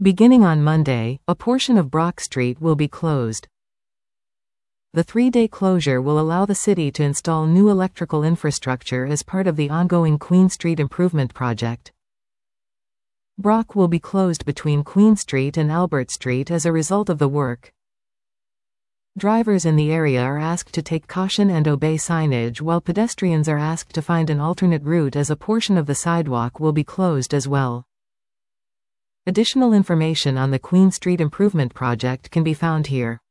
Beginning on Monday, a portion of Brock Street will be closed. The 3-day closure will allow the city to install new electrical infrastructure as part of the ongoing Queen Street Improvement Project. Brock will be closed between Queen Street and Albert Street as a result of the work. Drivers in the area are asked to take caution and obey signage, while pedestrians are asked to find an alternate route as a portion of the sidewalk will be closed as well. Additional information on the Queen Street Improvement Project can be found here.